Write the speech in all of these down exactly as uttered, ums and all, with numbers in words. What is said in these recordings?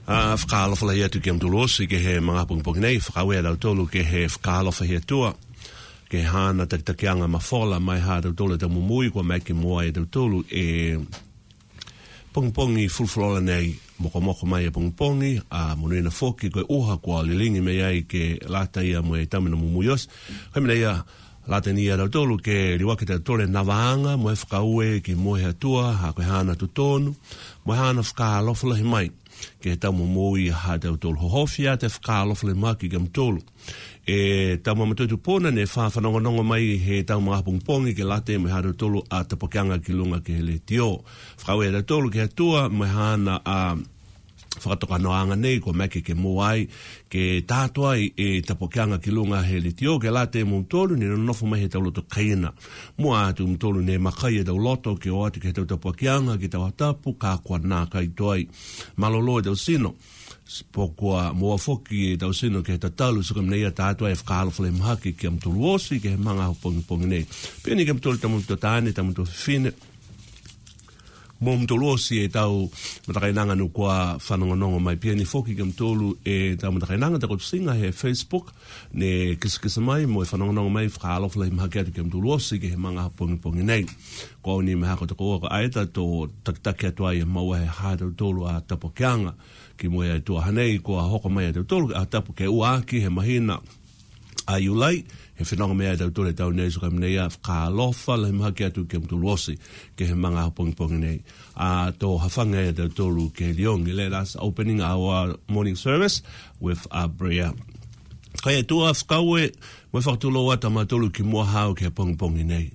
a whakalofa hea tu ke amtulosi ke he mga pungpungi nei, whakawea lau tolu ke he whakalofa hea tua, ke hana takitakianga mawhola mai ha tau tolu tau mumui kua mai ke mua e tau tolu e pungpungi fulfulola nei moko moko mai e pungpungi a munuina foki koe uha kua lilingi mei ai ke lata ia mo e tamina mumuios, koe mina ia lata ni ia tau tolu ke riwake tau tole navaanga mo e whakaue ki mua hea tua ha koe hana tutonu, mo e hana whakalofa lahi mai. Ke tau mumui ha tau tolu hohofia te whakalofa le maki ke mtolu. E tau mamatutu pona ne whawhanongonongo mai he tau mga pungpongi ke late me ha tau tolu a tapokianga ki lunga ke hele tio. Whakawe tau tolu ke atua me hana a whakatoka noanga nei ko meki ke muai ke tātua e tapokianga ki lunga hele tio ke late mo mtolu ni nofu mai he tau loto kaina. Mua atu mtolu ne makai e tau loto ke o atu ke tau tapokianga ki tau hatapu ka kua nā kai toai malolo e tau sino. Pokua mua foki e tau sino ke ta talu suka mnea tātua e whakalofa le mahaki ke mtolu osi ke manga pongi pongi nei. Pēni ke mtolu tamu totane tamu to fine. Mo mtolu osi e tau matakainanga nu kua whanongonongo mai pia ni foki ke mtolu e tau matakainanga tako singa he Facebook ne kisikisa mai mo e whanongonongo mai whakalofa le mahaki atu ke mtolu osi ke he manga pongi pongi nei. Kua ni mahako tako oka aeta to takitaki atua e maua he hātau tolu a tapokianga ki moe e tua hanei kua hoko mai e tau tolu a tapu ke uaki he mahina a iulai he whenonga mea e tau tolu e tau nei suka mnea whakalofa le mahaki atu ke mtulu osi ke he manga pongi pongi nei a tō hawhanga e tau tolu ke liongi let us opening our morning service with a prayer. Kai e tua whakaue mo whakatulo ata matolu ki mua hao ke pongi pongi nei.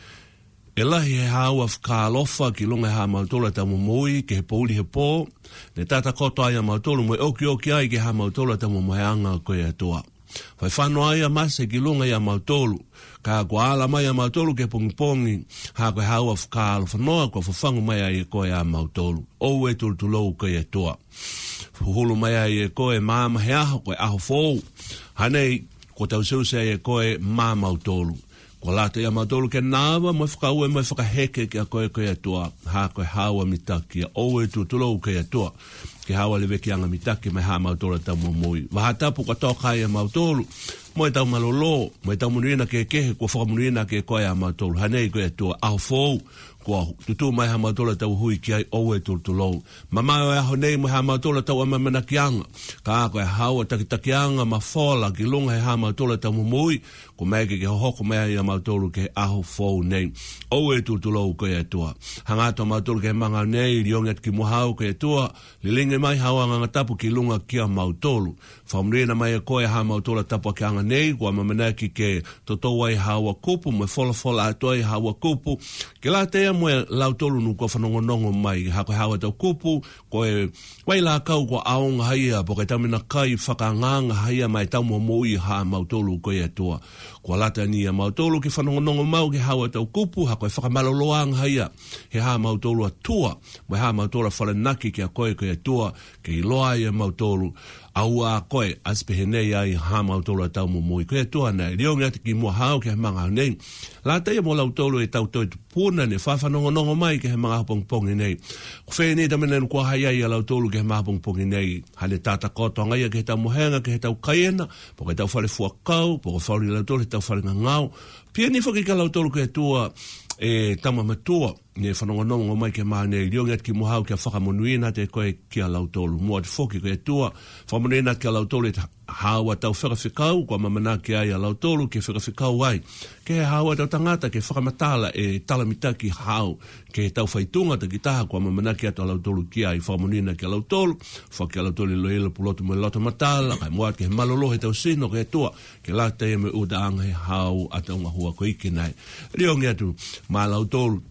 E lahi he haua whakalofa ki lunga ha mautola ta mumui ke he pouli he pō, ne tata koto ai a mautolu mo e oki oki ai ke ha mautola ta mumuheanga koe atua. Whai whanua ai a mase ki lunga i a mautolu, ka kua ala mai a mautolu ke pongipongi, ha koe haua whakalofa noa kua whawhangu mai ai e koe a mautolu. O e tulutulou koe atua. Fuhulu mai ai e koe māma he aho koe aho fōu. Hanei, ko tau seuse ai e koe mā mautolu. Ko lata ia mautolu ke nāwa, mo whakaue, mo whakaheke ki a koe koe atua, ha koe hawa mitaki, o e tutulou koe atua, ke hawa lewe ki anga mitaki, mai ha mautolu tau mumui. Wahatapu ka tōkai a mautolu, mo e tau malolo, mo e tau munuina ke kehe, kua whakamunuina ke koe a mautolu, hanei koe atua, aho fōu, kua tutu mai ha mautolu tau hui ki ai, o e tutulou. Mamai e aho nei, mo ha mautolu tau amamana ki anga, ka koe hawa takitaki anga, ma whola, ki lunga he ha mautolu tau mumui, ko mege ke hoko mea i a mautolu ke aho fōu nei. O e tutulou koe atua. Hangato mautolu ke manga nei, rionget ki muhau koe atua, lilinge mai hawa nganga tapu ki lunga ki a mautolu. Whamrina mai e koe ha mautolu tapu ki anga nei, kua mamanaki ke totoa i hawa kupu, me fola fola atua i hawa kupu. Ke la tea moe lautolu nu kua whanongonongo mai, hako hawa tau kupu, koe wai la kau kua aonga haia, po kai tamina kai whakanganga haia mai tau mo mui ha mautolu koe atua. Kua lata ni a mautolu ki whanongonongo mau ke hawa tau kupu, hako e whakamaloaloanga haia, he ha mautolu atua, mo ha mautolu whalenaki ki a koe koe atua, ke iloa i a mautolu, aua a koe, aspehenei ai ha mautolu a tau mo mui. Koe atua nei, riongi ati ki mua hao ke he manga nei. Lata ia mo lautolu e tau toi puna ne whawhanongonongo mai ke he mga pongpongi nei. Kwhē nei tamina kua hai ai a lautolu ke he mga pongpongi nei. Hane tata koto ngai ke he tau mohenga, ke he tau kaiena, po ke tau whare fuakau, po ke whauri lautolu he tau whare ngangau. Pia ni whaki ka lautolu ke tua e tama matua, ne whanongonongo mai ke maa nei, riongi at ki muhau ke whakamonuina te koe ki a lautolu. Mua te whoki koe tua, whakamonuina ki a lautolu e hawa tau whakawhikau, kua mamanaki ai a lautolu ke whakawhikau ai. Ke hawa tau tangata ke whakamatala e talamitaki hau, ke tau whaitunga ta ki taha kua mamanaki atu a lautolu ki ai, whakamonuina ki a lautolu, whaki a lautolu lo ila pulotu mo loto matala, kai mua ke he malolo he tau sino ke tua, ke lata e me udaanga he hau ata unga hua ko iki nai. Riongi atu, ma lautolu,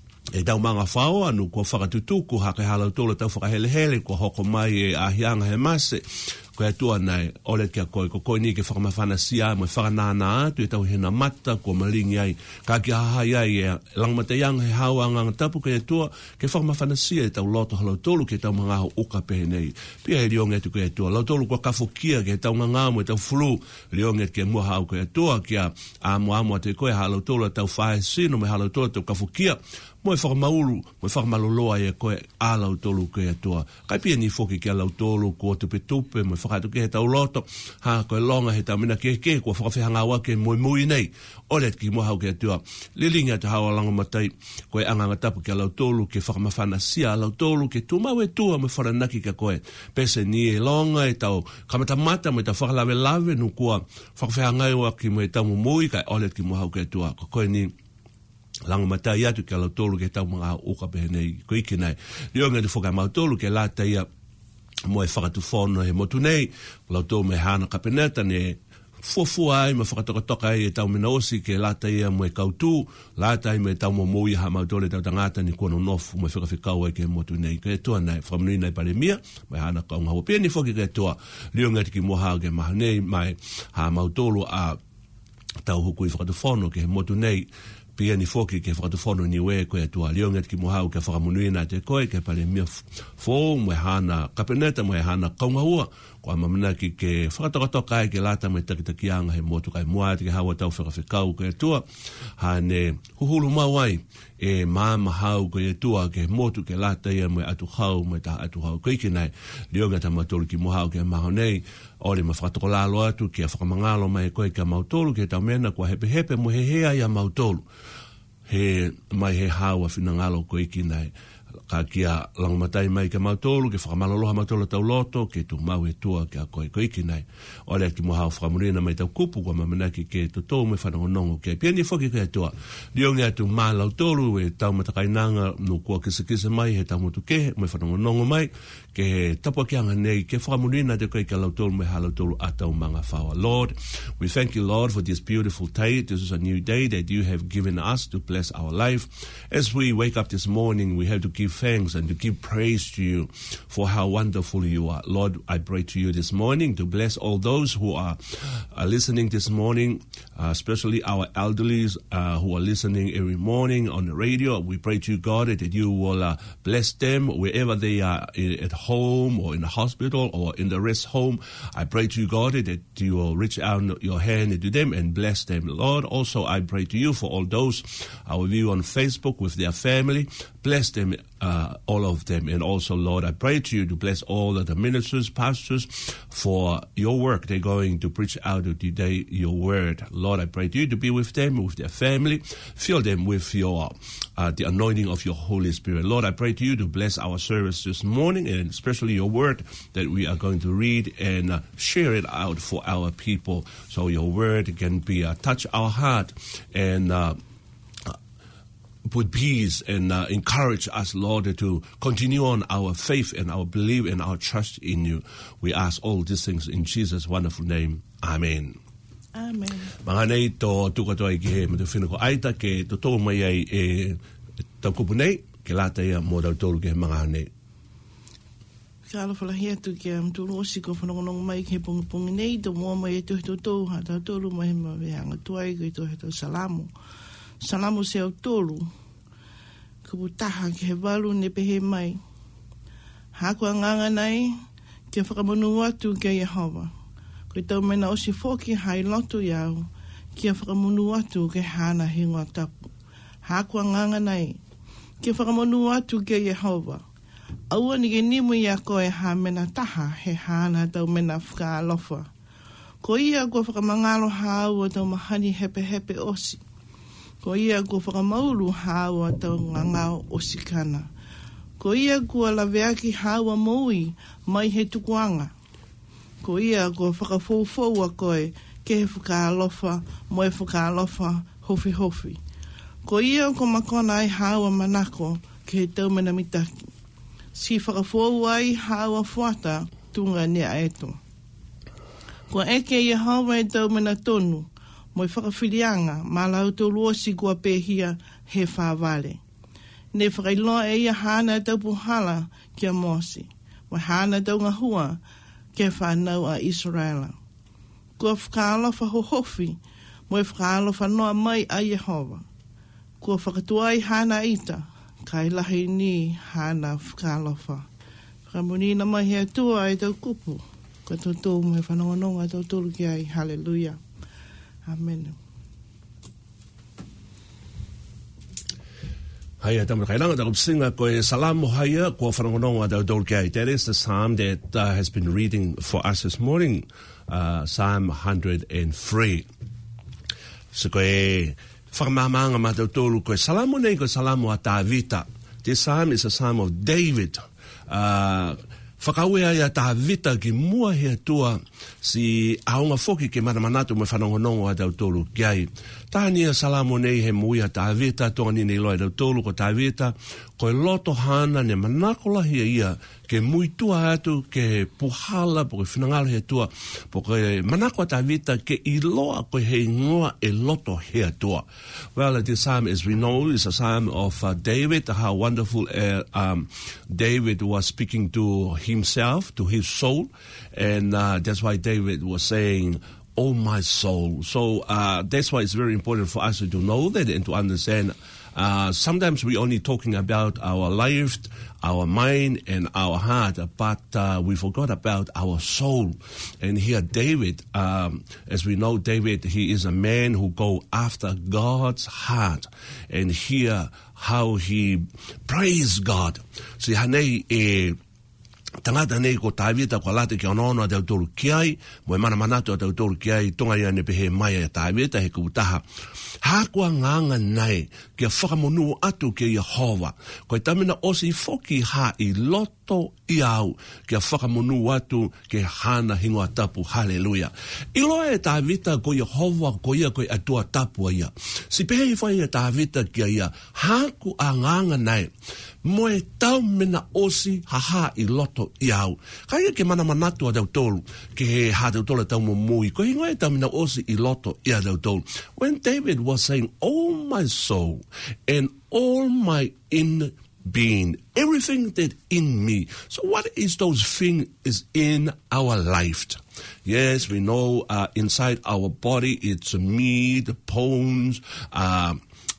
e tau manga whao anu kua whakatutuku hake halau tōla tau whakahelehele kua hoko mai e ahianga he mase koe atua nei ole kia koe ko koe ni ke whakamawhana sia mo e whakanāna atu e tau hena mata kua malingi ai ka ki hahai ai e langmata yang he hauanga tapu koe atua ke whakamawhana sia e tau loto halau tōlu ke tau mga ho uka pehe nei pia e rionge atu koe atua lau tōlu kua kafokia ke tau ngangā mo e tau flu rionge ke mua hau koe atua kia a mua mua te koe halau tōlu tau whae sino me halau tōlu tau kafokia mo e whakamaulu, mo e whakamaloloa e koe a lau tolu ke atua. Kai pia ni foki ke a lau tolu kua tupe tupe, mo e whakatu ke he tau loto, ha koe longa he tau mina ke ke, kua whakawhihanga wake mui mui nei, olet ki mo hau ke atua. Lilinga te hawa lango matai, koe anganga tapu ke a lau tolu, ke whakamawhana sia a lau tolu, ke tumau e tua me wharanaki ka koe. Pese ni e longa e tau kamatamata, mo e tau whakalawe lawe, nu kua whakawhihanga wake mo e tau mui, kai olet ki mo hau ke atua. Ko koe ni lango matai atu ke lau tolu ke tau mga uka pehe nei ko iki nei. Rionga te whaka mau tolu ke la taia mo e whakatu whono he motu nei, lau tolu me hana kapeneta ne fuafua ai ma whakatoka ai e tau mina osi ke la taia mo e kautu, la taia mo e tau mo mui ha mau tolu e tau tangata ni kua no nofu mo e whakawhikau ai ke motu nei. Ke tua nei, whamanui nei pare mia, mo e hana kaunga hua. Pia ni whoki ke tua, rionga te ki moha ke maha nei, mai ha mau tolu a tau huku i whakatu whono ke he motu nei, pia ni foki ke whakatu whono ni we koe atua lionget ki mohau ke whakamunuina te koe ke pale mia fō mo e hana kapeneta mo e hana kaungaua ko amamana ki ke whakatoka ke lata mo e takitakianga he motu kai mua te ke hawa tau whakawhikau koe atua hane huhulu mawai e māma hau koe atua ke motu ke lata ia mo e atu hau mo e taha atu hau koe ki nei lionget a matolu ki mohau ke maho nei ore ma whakatoko lalo atu ki a whakamangalo mai koe ka mautolu ke tau mena kua hepe hepe mo he hea ia mautolu he mai he hawa whinangalo koe ki nei ka kia langmatai mai ke mautolu ke whakamaloloha mautolu tau loto ke tu mau e tua ke a koe koe ki nei ore ki mo hau whakamurina mai tau kupu kua mamanaki ke tutou me whanongonongo ke piani whoki ke tua liongi atu maa lautolu e tau matakainanga no kua kisa kisa mai he tau motu ke me whanongonongo mai ke he tapua kianga nei ke whakamurina te koe ke lautolu me ha lautolu atau manga whawa. Lord, we thank you, Lord, for this beautiful day. This is a new day that you have given us to bless our life. As we wake up this morning, we have to give thanks and to give praise to you for how wonderful you are. Lord, I pray to you this morning to bless all those who are, are listening this morning, uh, especially our elderlies uh, who are listening every morning on the radio. We pray to you, God, that you will uh, bless them wherever they are at home or in the hospital or in the rest home. I pray to you, God, that you will reach out your hand to them and bless them. Lord, also I pray to you for all those our view on Facebook with their family. Bless them, uh, all of them. And also, Lord, I pray to you to bless all of the ministers, pastors, for your work. They're going to preach out today your word. Lord, I pray to you to be with them, with their family. Fill them with your uh, the anointing of your Holy Spirit. Lord, I pray to you to bless our service this morning, and especially your word that we are going to read and uh, share it out for our people, so your word can be uh, touch our heart and uh, put peace and uh, encourage us, Lord, to continue on our faith and our belief and our trust in you. We ask all these things in Jesus' wonderful name. Amen. Amen. Mga nei to tukatoa ki he me te whenako aita ke to tō mai ai e tau kupu nei ke lata ia mō tau tōru ke he mga nei. Ka ala whalahia tu ki am tūru osi ko whanongonong mai ki he pungi nei to mua mai e tuhi tō tōu ha tau tōru mai he ma weanga tuai ko i tuhi tau salamu. Salamu se au tōru kupu taha ki he walu ne pehe mai. Hākua nganga nei ki whakamanu atu ki Yehova. Ko tau mena osi fōki hai loto iau ki a whakamunu atu ke hana hingoa tapu. Hākua nganga nei ki a whakamunu atu ke Yehova. Aua ni ke nimu ia koe ha mena taha he hana tau mena whakaalofa. Ko ia kua whakamangalo haua tau mahani hepe hepe osi. Ko ia kua whakamauru haua tau ngangao osi kana. Ko ia kua laweaki haua moui mai he tukuanga. Ko ia kua whakafoufoua koe ke he whakaalofa mo e whakaalofa hofi hofi. Ko ia kua makona ai haua manako ke he taumena mitaki. Si whakafou ai haua fuata tunga ne aeto. Ko eke Yehova e taumena tonu mo i whakawhirianga ma lau tō luosi kua pēhia he whāwale. Ne whakailoa e ia hana tau puhala kia Mose. Wa hana tau ngahua ke whanau a Israela. Kua whakaalofa hohofi mo i whakaalofa noa mai a Yehova. Kua whakatuai hana ita kai lahi ni hana whakaalofa. Whakamunina mai hea tua e tau kupu. Kua tau tō mai whanongononga tau tōru ki ai. Hallelujah. Amen. Haya tamu kailanga taku singa ko salamu haya ko whanongononga tau tolu kia. That is the psalm that uh, has been reading for us this morning, uh, Psalm one hundred three. So ko e whakamamanga ma tau tolu ko salamu nei ko salamu a Tāvita. This psalm is a psalm of David. Uh, Whakawea ia Tāvita ki mua hea tua si aonga foki ke maramanatu me whanongonongo a tau tolu kiai. Tāni a salamu nei he mui a Tāvita, tonga ni nei loa tau tolu ko Tāvita, ko e loto hana ne manakola hea ia ke mui tua atu, ke puhala, po ke whinangalo hea tua, po ke manako a Tāvita ke iloa ko he ngoa e loto hea tua. Well, this psalm, as we know, is a psalm of uh, David, how wonderful uh, um, David was speaking to himself, to his soul, and uh, that's why David was saying, oh my soul. So uh, that's why it's very important for us to know that and to understand. Uh, sometimes we're only talking about our life, our mind, and our heart, but uh, we forgot about our soul. And here David, um, as we know, David, he is a man who go after God's heart. And here how he praised God. So hanei e tangata nei ko Tāvita ko late ki onono a tau tolu kiai, mo e mana manatu a tau tolu kiai, tonga ia ne pehe mai a Tāvita he kutaha. Hākua nganga nei, kia whakamonu atu ke Yehova, ko e tamina osi foki ha I loto I au, kia whakamonu atu ke hana hingoa tapu, hallelujah. I loa e Tāvita ko Yehova ko ia ko e atua tapu ia. Si pehe I whai e Tāvita kia ia, hāku a nganga nei, mo e tau mena osi haha I loto I au. Kai ke mana manatu a tau tolu, ke he ha tau tolu tau mo mui, ko hingoa e tau mena osi I loto I a tau tolu. When David was saying, oh my soul, and all my in being, everything that in me. So what is those things is in our life? Yes, we know uh, inside our body, it's meat, bones, uh,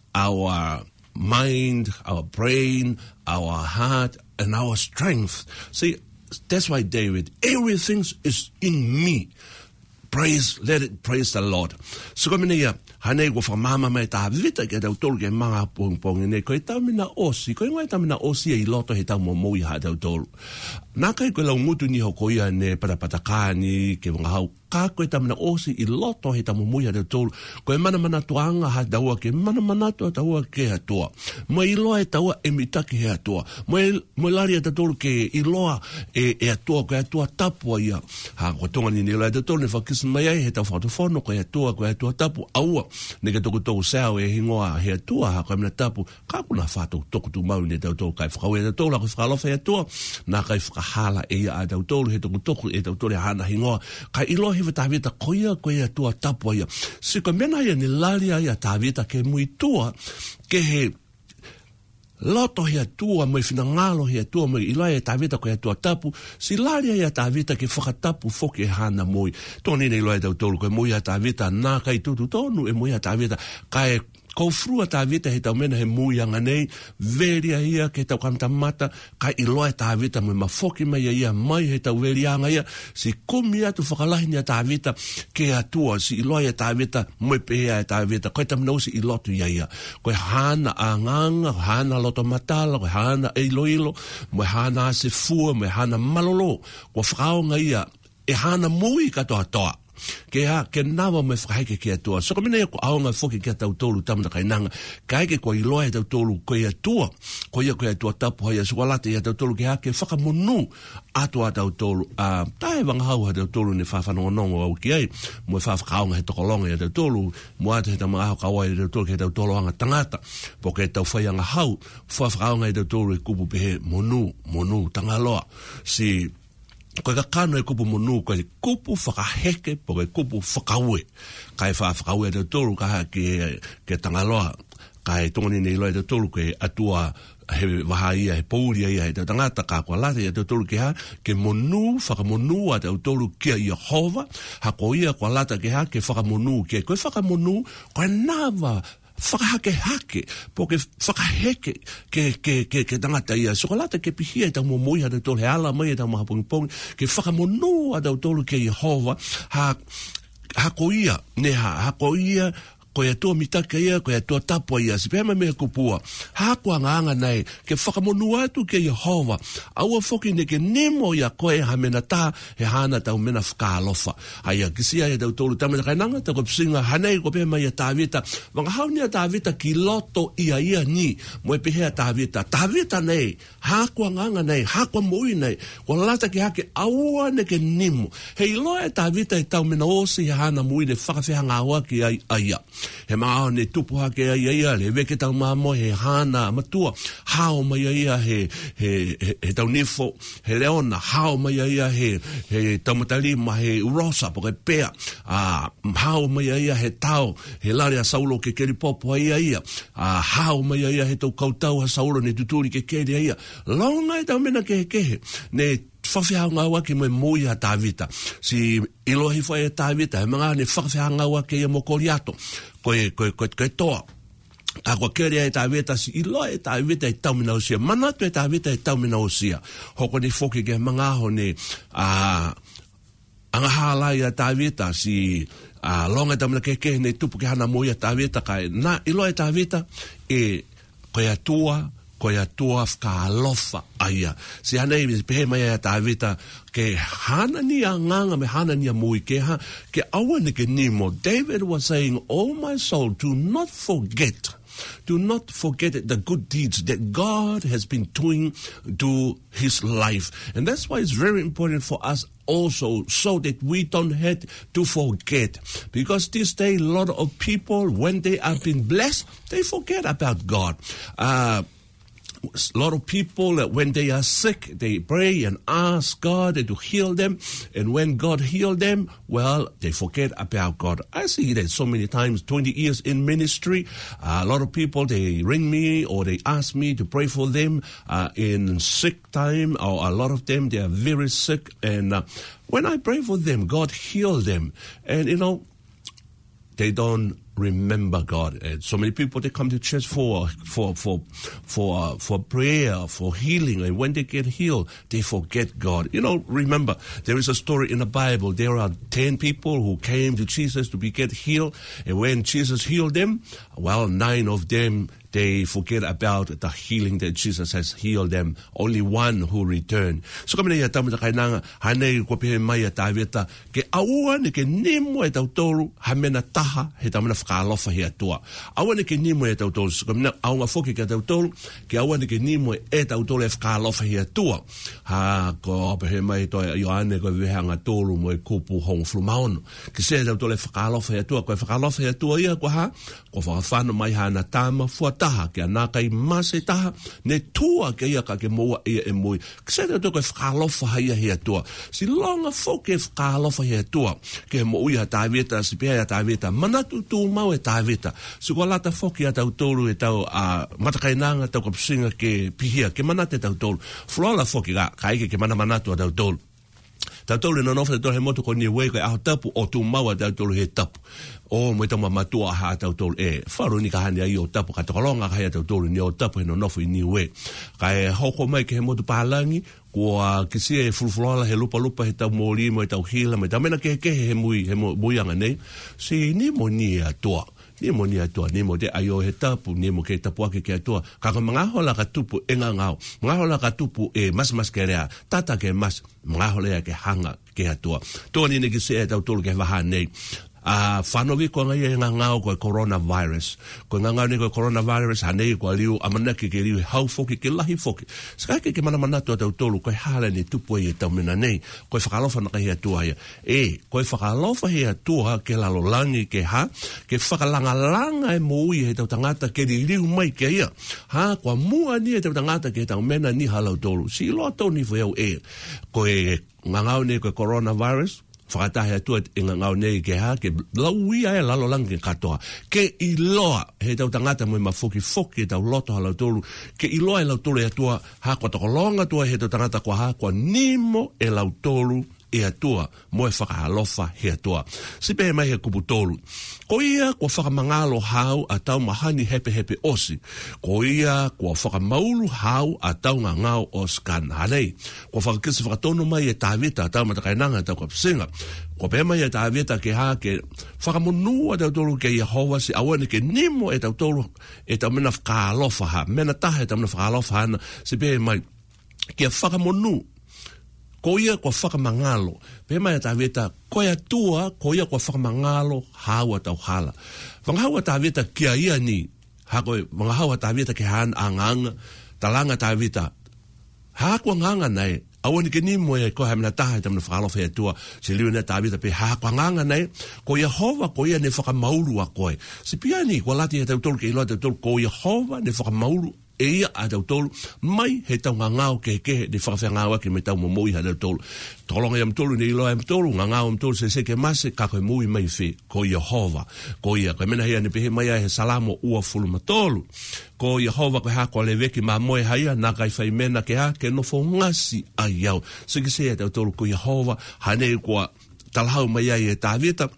our mind, our brain, our heart, and our strength. See, that's why David, everything is in me. Praise, let it praise the Lord. So come in here, hanei ko whamama mai Tāvita ke tau tolu ke mga pongpong nei, ko e tau mina osi, ko e ngai tau mina osi e I loto he tau mo moui ha tau tolu. Nā kai koe lau mutu ni ho koia ne patapatakaani ke mga hau, ka koe tau mina osi I loto he tau mo moui ha tau tolu, ko e mana mana tuanga ha taua ke mana mana tua taua ke ha tua. Mo I loa e taua e mitaki he ha tua. Mo e lari a tau tolu ke I loa e, e ha tua, ko e ha tua tapua ia. Ha, ko tonga ni ni loa e tau tolu ne whakis mai ai he tau whatofono, ko e ha tua, ko e ha tua tapu, aua. Ne ke toku toku sao e hingoa he atua ha koe mina tapu, ka kuna whātou toku tu mau ne tau tolu kai whakau e tau tolu, a koe whakalofa he atua, nā kai whakahala e ia a tau tolu, he toku toku e tau tolu e hana hingoa, kai ilo hewa Tāvita koia koe e atua tapu ia. Si koe mena ia ni lari ai a Tāvita ke mui tua, ke he loto hea tua, mo I whinangalo hea tua, mo I loa e Tāvita ko hea tua tapu, si laria hea Tāvita ke whakatapu foke hana moi. Tōni nei loa e tau tolu, koe moi hea Tāvita, nā kai tutu tonu e moi hea Tāvita, kai kou frua Tāvita he tau mena he mui anga nei, veria ia ke tau kantamata, kai I loa e Tāvita mo ma foki mai ia mai he tau veria anga ia, si kumi atu whakalahi ni a Tāvita ke atua, si I loa e Tāvita, mo e pehea e Tāvita, koe tam nausi I lotu ia ia, koe hana anganga, hana loto matala, koe hana eilo ilo, mo hana ase fua, mo hana malolo, koe whakaonga ia, e hana mui katoa toa. Ke ha, ke nawa me whakaike ki atua. So kamina ia ko aonga whoki ki a tau tolu tamana kainanga. Ka eke ko I loa e tau tolu ko i atua. Ko ia ko I atua tapu haia. So walate I a tau tolu ke ha ke whakamonu atua tau tolu. Uh, tae wangahau ha tau tolu ne whawhanongonongo au ki ai. Mo e whawhakaonga he tokolonga I a tau tolu. Mo ate he tamanga hau kawa I a tau tolu ke tau tolu anga tangata. Po ke tau whaianga hau. Whawhakaonga I a tau tolu e kupu pehe monu, monu, tangaloa. Si koe ka kano e kupu monu, koe kupu whakaheke, po koe kupu whakaue. Kai wha whakaue e te tolu kaha ke, ke tangaloa. Kai tongani nei loa e te tolu ke atua he waha ia, he pouria ia, he te tangata ka kua late e te tolu ke ha, ke monu, whakamonu a te tolu kia Yehova, ha ko ia kua lata ke ha, ke whakamonu, ke koe whakamonu, koe nawa, whakahake hake, po ke whakaheke ke, ke, ke, ke tangata ia. So kalata ke pihia e tau momoi ha te tolu, he ala mai e tau maha pongipongi, ke whakamonu a tau tolu ke Yehova, ha, ha ko ia, ne ha, ha ko ia, ko e tua mitaka ia, ko e tua tapua ia, si pēma mea kupua, hākua nganga nei, ke whakamonu atu ke Yehova, aua foki ne ke nemo ia koe ha mena tā, he hana tau mena whakaalofa. Aia, kisia e tau tolu tamana kainanga, tau ko psinga, hanei ko pēma ia tāwita, wanga haunia tāwita ki loto ia ia ni, mo e pehea tāwita, tāwita nei, hākua nganga nei, hākua mui nei, ko lata ki hake aua ne ke nemo, hei loa e tāwita e tau mena osi he hana mui ne whakawhihanga aua ki ai aia. He maa ne tupu hake ai aia, le weke tau mamo he hana matua, hao mai aia he, he, he, he tau nifo, he leona, hao mai aia he, he taumatalima, he urosa, po ke pea, uh, hao mai aia he tau, he lare a saulo ke keri popo ai aia, uh, hao mai aia he tau kautau ha saulo ne tuturi ke keri aia, launga e tau mena ke he kehe, ne whawhianga wake mo mui a tāwita. Si ilohi whai a tāwita, he mga ne whawhianga wake ia mo koriato, koe, koe, koe, koe toa. A koe kere e tāwita, si ilohi e tāwita e taumina o sia. Manatu e tāwita e taumina o sia. Hoko ne whoki ke mga ho ne uh, angahalai a tāwita, si uh, longa taumina ke ke ne tupu ke hana mui a tāwita, kai na ilohi e tāwita e koe atua, koe atua whakaalofa aia. Si hanei, pehe mai a tāwita, ke hana ni a nganga me hana ni a mui, ke, ha, ke awa ni ke nimo. David was saying, oh my soul, do not forget, do not forget the good deeds that God has been doing to his life. And that's why it's very important for us also, so that we don't have to forget. Because this day, a lot of people, when they have been blessed, they forget about God. Uh, A lot of people, uh, when they are sick, they pray and ask God to heal them. And when God healed them, well, they forget about God. I see that so many times, twenty years in ministry. Uh, a lot of people, they ring me or they ask me to pray for them uh, in sick time. Or a lot of them, they are very sick. And uh, when I pray for them, God healed them. And, you know, they don't remember God. And so many people, they come to church for for for for uh, for prayer, for healing, and when they get healed, they forget God. You know, remember, there is a story in the Bible. There are ten people who came to Jesus to be get healed, and when Jesus healed them, well, nine of them, they forget about the healing that Jesus has healed them. Only one who returned. So kami na yata mo na kainanga, hanay ko pihe maya taweta, ke aua ni ke nimo e tautoro, hamena taha, he tamana whakaalofa he atua. Aua ni ke nimo e tautoro, so kami na aunga whoki ke tautoro, ke aua ni ke nimo e tautoro e whakaalofa he atua. Ha, ko pihe mai toa Ioane ko vihanga toro mo e kupu hong flumaono. Ke se tautoro e whakaalofa he atua, ko e whakaalofa he atua ia ko ha, ko whakawhano mai hana tama fuat taha, ke anaka i mase taha, ne tua ke ia ka ke moa ia e mui. Ksete toko e whakalofa haia hea tua. Si longa foke e whakalofa hea tua, ke mo ui ha tāweta, si pia ha tāweta, manatu tū mau e tāweta. Si kua lata foke a tau tolu e tau a uh, matakainanga tau kapsinga ke pihia, ke manate tau tolu. Fulola foke ka, ka ike ke mana manatu a tau tolu. Tau tolu no nofa tau he moto ko ni wei koe aho tapu o tū mau a tau tolu he tapu. O mo tama matua ha tau tolu e faru ni ka hani ai o tapu ka tokolonga ka tau tolu ni o tapu no nofu ni we ka e hoko mai ke he motu palangi ko kisi e fulfulola he lupa lupa he tau mori mo tau hila mo tamena ke ke he mui he mui anga nei si ni mo ni atua ni mo ni atua ni mo de ayo he tapu ni mo ke tapu ake ke atua ka ka mga hola ka tupu e nga ngao mga hola ka tupu e mas mas ke rea tata ke mas mga hola ke hanga ke atua to ni ne kisi e tau tolu ke vaha nei a uh, whanovi ko ngai e ngangao ko coronavirus. Ko ngangao ni ko coronavirus hanei ko liu amanaki ke liu hau foki ke lahi foki. Skai ke ke mana manatu tau tolu ko hala ni tupu e tau mena nei. Ko whakalofa na kai atua ia. E, ko whakalofa he atua ke lalolangi ke ha, ke whakalanga langa e moui he tau tangata ke li liu mai ke ia. Ha, ko mua ni e tau tangata ke tau mena ni halau tolu. Si loa tau ni fo e. Ko e ngangao ni ko coronavirus, whakatahe atua e ngangau nei ke ha, ke lau ia e lalo langi katoa. Ke iloa, he tau tangata mo i mafoki foki e tau loto halau tolu, ke iloa e lau tolu e atua, ha kua tokolonga tua he tau tangata kua ha, kua nimo e lau tolu e atua mo e whakaalofa he atua. Si pehe mai he kuputolu. Ko ia kua whakamangalo hau a tau mahani hepe hepe osi. Ko ia kua whakamaulu hau a tau ngā ngau o skan hanei. Kua whakakisi whakatono mai e tāwita a tau matakainanga a tau kapisinga. Kua pehe mai e tāwita ke ha ke whakamonua tau tolu ke Yehova si awane ke nimo e tau tolu e tau mena whakaalofa ha. Mena taha e tau mena whakaalofa hana si pehe mai ke whakamonu. Ko ia kua whakamangalo. Pe mai ta veta ko ia tua, ko ia kua whakamangalo haua tau hala. Whangahaua ta veta kia ia ni. Ha koe, whangahaua ta veta ke haan a nganga. Talanga ta veta. Ha kua nganga nei. Awani ke ni mo e ko hamna taha e tamna whakalofa e tua. Se liu ne ta veta pe ha kua nganga nei. Ko ia hova, ko ia ne whakamauru a koe. Si pia ni, kua lati e tau tolu ke iloa tau tolu. Ko ia hova ne whakamauru e ia a tau tolu, mai he tau ngā ngāo ke ke de whakawhia ngāo ake me tau mamui ha tau tolu. Tolonga ia mtolu ni iloa ia mtolu, ngā ngāo mtolu se se ke mase, ka koe mui mai whi, ko Yehova. Ko ia, koe mena hea ni pehe mai he salamo ua fulu matolu. Ko Yehova koe hako le veki ma moe haia, nā kai whai mena ke ha, ke nofo ngasi ai au. Siki se e tau tolu ko Yehova, hanei kua talahau mai ai e tāweta,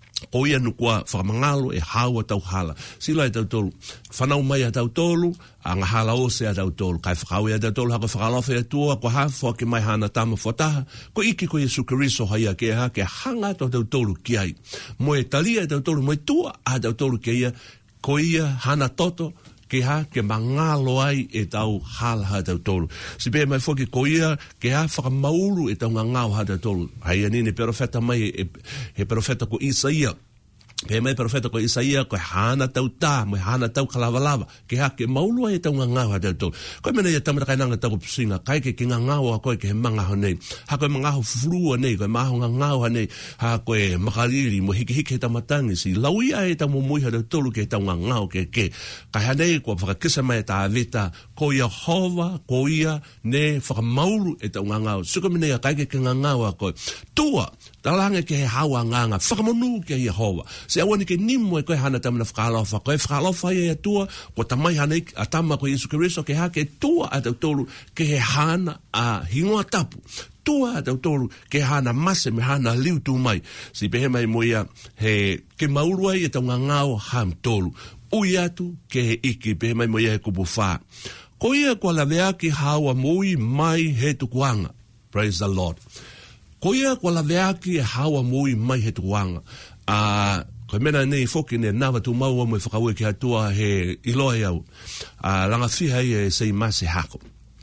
o ia nukua whakamangalo e haua tau hala. Sila e tau tolu. Whanau mai a tau tolu, a ngā hala ose a tau tolu. Kai whakau e a tau tolu, hako whakalofa e tua, ko hawha ke mai hana tama whataha. Ko iki ko Yesu Keriso haia ke ha, ke hanga tau tau tolu ki ai. Mo e talia e tau tolu, mo e tua a tau tolu ke ia, ko ia hana toto, ke ha ke mangalo ai e tau hala ha tau tolu. Si pe mai foki ko ia ke ha whakamauru e tau ngangau ha tau tolu. Hai anine profeta mai e, he profeta ko Isaia. Pe mai profeta ko Isaia ko hana tau tā, mo hana tau kalawalawa. Ke ha ke maulu ai e tau ngangau ha tau tolu. Koe mena ia tamata kainanga tau pusinga, kai ke ke ngangau a koe ke he mangaho nei. Ha koe mangaho furua nei, koe maho ngangau ha nei. Ha koe makariri, mo hiki hiki he tamatangi si. Lauia e tau mumui ha tau tolu ke tau ngangau ke ke. Kai hanei kua whakakisa mai ta aveta, ko Yehova, ko ia, ne whakamauru e tau ngangau. Suka mena ia kai ke ke ngangau a koe. Tua, talange ke he hawa nganga, whakamonu ke Yehova. Se awani ke nimu e koe hana tamana whakalofa. Koe whakalofa e e tua, ko tamai hana a tama ko Yesu Keriso ke ha ke tua a tau tolu ke he hana a hingoa tapu. Tua a tau tolu ke hana mase me hana liu tu mai. Si pehe mai moia he ke maurua e tau ngangao ham tolu. Ui atu ke he iki pehe mai moia he kubu wha. Ko ia kua lavea ki hawa mui mai he tukuanga. Praise the Lord. Ko ia kua lavea ki hawa mui mai he tukuanga. A... Uh, Koe mena nei foki ne nawa tu maua mo e whakaue ki atua he iloa au. Uh, langa whiha i e sei mase hako.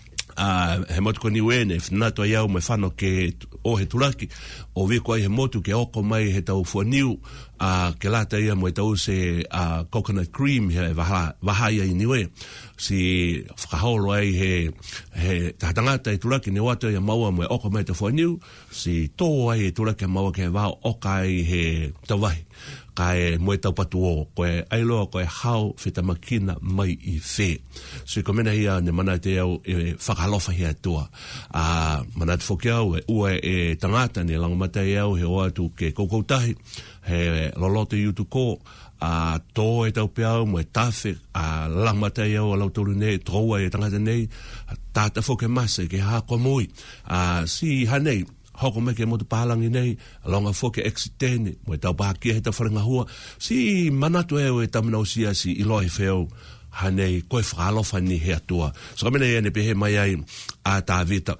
Uh, he motu ko niwene, whanato ai au mo e whano ke o he turaki. O viko ai he motu ke oko mai he tau fuaniu. Uh, ke lata ia mo e tau se uh, coconut cream he waha, waha ia i niwe. Si whakaholo ai he, he tahatangata e turaki ne wata ia maua mo e oko mai tau fuaniu. Si tō ai e turaki maua ke wao oka ai he tawahi. Kai moe tau patu o, koe ailoa koe hao whita makina mai i whē. So i komena hia ne mana te au e whakalofa hia tua. Uh, mana te whoki au e ua e tangata ne langomata e au he oa tu ke koukoutahi, he lolote yutu ko, uh, tō e tau pe au mo e tawhi, uh, langomata e au a lautoru nei, troua e tangata nei, tāta whoke masa ke hako mui. Uh, si hanei, hoko mai ke motu pahalangi nei, alonga foke exitene, mo e tau pahakia he tau wharenga hua, si manatu eo e tamina usia si iloi wheo, hanei koe whakalofa ni he atua. So kamena e ne pehe mai ai a tā vita,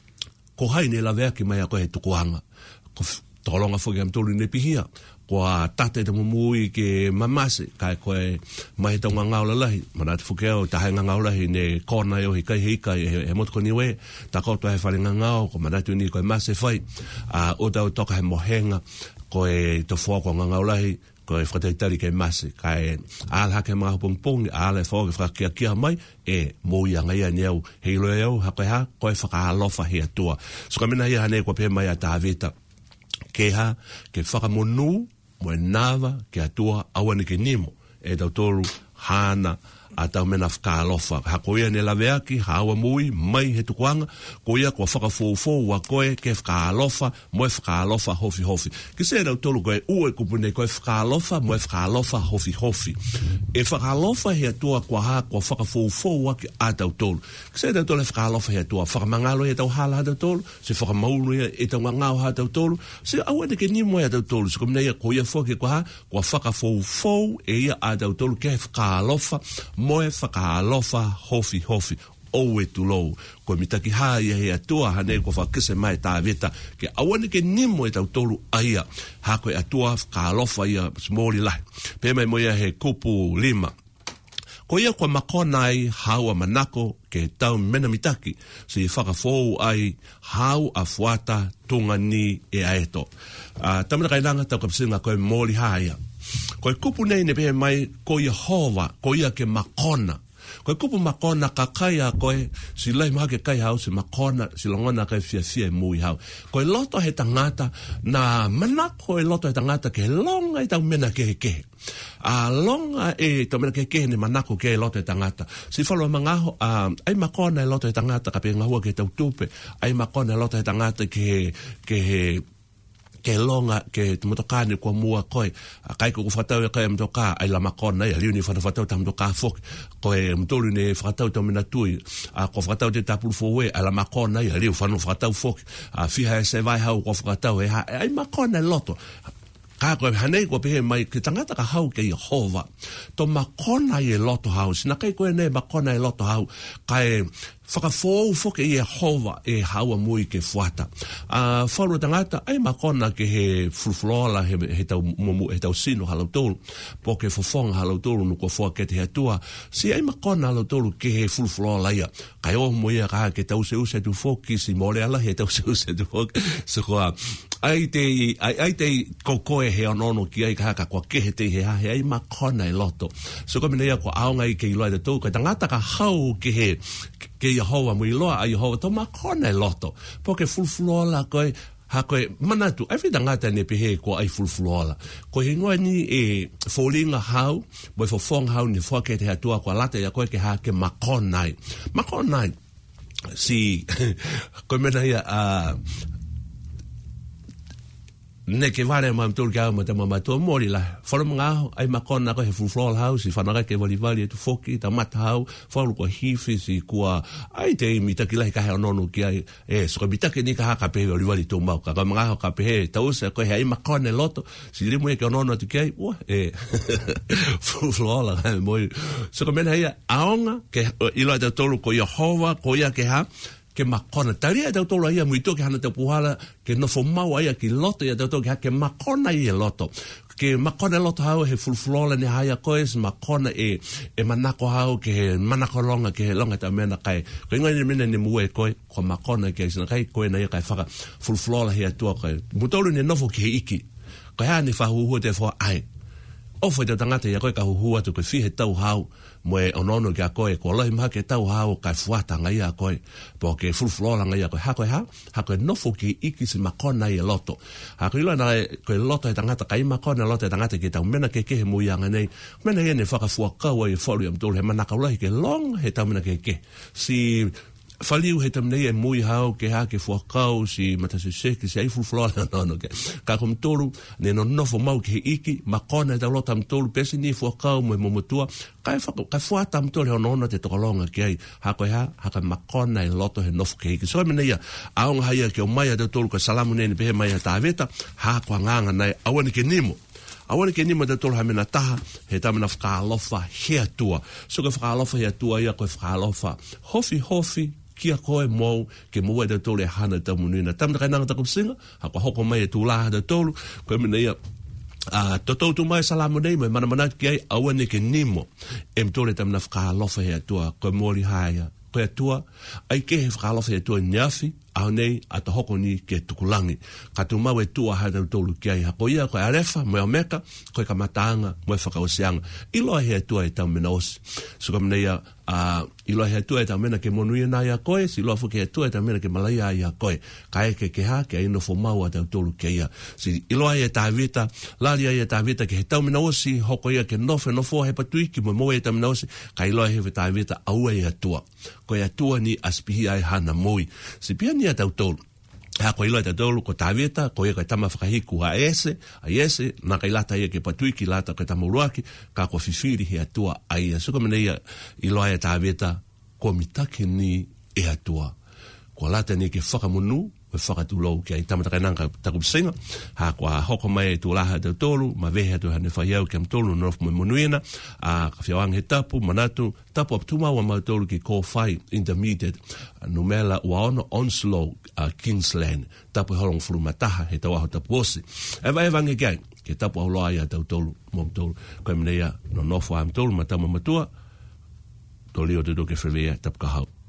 ko hai ne la vea ki mai a koe he tukuanga, ko tolonga foke am tolu ne pihia, kua tate te mumui ke mamase, kai koe mai tau ngangau lalahi, manate fukeo, ta hai ngangau lahi ne kona eo hi kai hika, he, he motu koniwe, ta koto hai whare ngangau, ko manate uni koe mase whai, uh, o tau toka he mohenga, koe to fua ko ngangau lahi, koe whakateitari ke mase, kai ala hake mga pungpungi, ala e whaka whakakia kia mai, e mui a ngai aneu, he ilo eo, hako ha, koe whakaalofa he atua. So kamena hia hane kua pe mai a tā vita, ke ha, ke whakamonu, mo e nawa ke atua awane ke nimo e tau tolu hana a tau mena whakalofa. Ha koia ne laweaki, hawa mui, mai he tukuanga, koia kua whakafōfō wa koe ke whakalofa, moe whakalofa hofi hofi. Ki se rau tolu koe ue kupune koe whakalofa, moe whakalofa hofi hofi. E whakalofa he atua kua ha kua whakafōfō wa ki a tau tolu. Ki se rau tolu whakalofa he atua, whakamangalo he tau hala ha tau tolu, se whakamaulu he tau ngangao ha tau tolu, se awane ke nimo he tau tolu, se kumne ia koia whoke kua ha, kua whakafōfō e ia a tau tolu ke whakalofa, moe whakalofa hofi hofi. O e tulou, ko mitaki haia he atua hane ko whakise mai tā veta, ke awane ke nimo e tau tolu aia, ha koe atua whakalofa ia smoli lai. Pēmai moia he kupu lima. Ko ia kua makona ai haua manako ke tau mena mitaki, si whakafou ai hau a fuata tunga ni e aeto. Uh, Tamana kainanga tau kapsinga koe moli haia. Koe kupu nei ne pēmai mai ko Yehova, ko ia ke makona. Koe kupu makona ka kai a koe, si lai maha ke kai hau, si makona, si longona kai fia fia e mui hau. Koe loto he tangata, na manako e loto he tangata ke longa i tau mena kehe kehe. A longa e tau mena kehe kehe ne manako ke e loto he tangata. Si whalua mangaho, uh, ai makona e loto he tangata ka pe ngahua ke tau tupe, ai makona e loto he tangata ke ke he ke longa ke motokane ko mua koe kai ko fatau kai motoka ai la makona ia liuni fa fatau tam motoka fok ko e mtolu ne fatau to mina tui a ko fatau te tapul fowe ai la makona ia liu fa no fatau fok a fiha se vai hau ko fatau ai makona loto ka ko hanei ko pe mai ke tangata ka hau ke Yehova to makona i loto hau sina kai ko ne makona i loto hau kai whakafou foke i Yehova e haua mui ke fuata. Uh, Whauru tangata, ai makona ke he fulfulola he, he, tau, mumu, he tau sino halau tolu, po ke fofonga halau tolu nuko fua ke te atua, si ai makona halau tolu ke he fulfulola ia. Kai o muia ka ke tau se use tu foki, si mole ala he tau se use tu foki. So koa, ai te, ai, ai te kokoe he anono ki ai ka haka kua kehe te he hahe, ai makona i loto. So kome nei a kua aonga i ke iloa te tau, kai tangata ka hau ke he, ke Yehova mui loa a Yehova to makona e loto. Po ke fulfulola koe, ha koe manatu, ai whita ngata ne pehe ko ai fulfulola. Ko he ngoa ni e fōlinga hau, mo e fōfong hau ni fōke te hatua ko lata ia koe ke ha ke makonai. Makonai, si, koe mena ia, uh, ne ke vare ma mtol ka ma tama mato mori la fora mga ai makona ko he full floor house i fanara ke vali vali tu foki ta mata hau fora ko hifi si kwa ai te imita ki la ka he nono ki ai e so bita ke ni ka ka pe vali vali to ma ka mga ka pe ta usa ko he ai makona loto si le mo ke nono tu ki o e full floor la mo so ko men hai aonga ke ilo te tolu ko Yehova ko ia ke ha ke makona taria tau tolo ia muito ke hana te puhala ke no fomau ia ki loto ia tau tolo ke makona ia loto ke makona loto hau he fulfulola ni haya koes makona e e manako hau ke manako longa ke longa ta mena kai ko inga ni mena ni muwe koe ko makona ke sina kai koe na ia kai faka fulfulola he atua koe mutolu ni nofo ke iki ko ha ni fahu te fo ai o foi te tangata ia koe ka huhua tu koe fihe tau hau mo e onono ki a koe ko lohi maha ke tau hau kai fuata ngai a koe po ke fulfulola ngai a koe ha koe ha ha koe nofo ki iki si makona i loto ha koe ilo na koe loto e tangata kai makona loto e tangata ki tau mena ke ke he mui anga nei mena e ne whakafua kau e whalu am tolu he manaka ulahi ke long he tau mena ke ke si faliu he tam nei e mui hau ke ha ke fuakau si matasi seki si ai fulfulola no no ke ka kom tolu ne no nofo mau ke iki makona e tau lota am tolu pesi ni fuakau mo e momotua kai whaka kai fuata am tolu he ono te tokolonga ki ai ha koe ha ha ka makona e loto he nofo ke iki so me nei a aonga haia ke o mai a tau tolu ka salamu nei ni pehe mai a tāweta ha koa nganga nei awane ke nimo awane ke nimo te tolu hamena taha he tamena whakalofa he atua so ke whakalofa he atua ia koe whakalofa hofi hofi kia koe mou ke mua te tolu e hana ta munuina tamna kai nanga takum singa ha koe hoko mai e tūlaha te tolu koe mina ia uh, to tautu mai salamu nei mai mana mana ki ai awane ke nimo e mtole tamna whakalofa he atua koe mori haia koe atua ai ke he whakalofa he atua nyafi au nei a ta hoko ni ke tukulangi ka tu mau e tua ha tau tolu ki ai hako ia koe arefa mo e omeka koe ka mataanga mo e whakaoseanga ilo he atua e tau mena osi so ka mina ia a i loa he tua e ta mena ke monuia na ia koe, si loa fuke he tua e ta mena ke malaia ia koe, ka e ke ke ha, ke aino fo mau a tau tolu ke ia. Si i loa ia ta vita, laria ia ta vita ke he tau mena osi, hoko ia ke nofe nofo he patui, ki mo moe ta mena osi, ka i loa he ta vita aua ia tua. Koe ia tua ni aspihi ai hana moi. Si pia ni a tau tolu. Ha ko ilo te dolu ko taveta ko ia ka tama whakahiku a ese a ese na kai lata ia ke patui ki lata ka tamuruaki ka ko fifiri he atua ai suka mene ia ilo ia taveta ko mitake ni e atua ko lata ni ke whakamunu we whakatulo ki ai tamata kai nanga takupisinga ha ko a hoko mai tu laha te tolu ma vehe tu hane whaiau ke amtolu nof mo monuina a ka whiawang he tapu manatu tapu ap tuma wa mautolu ki ko whai intermediate numela ua ono Onslow a Kingsland tapu holong furu mataha he tawa ho tapu osi eva eva nge gai ke tapu au loa ia tau tolu mo mtolu koe mnea no nofo am tolu matama matua tolio te doke whiwea tapu kahau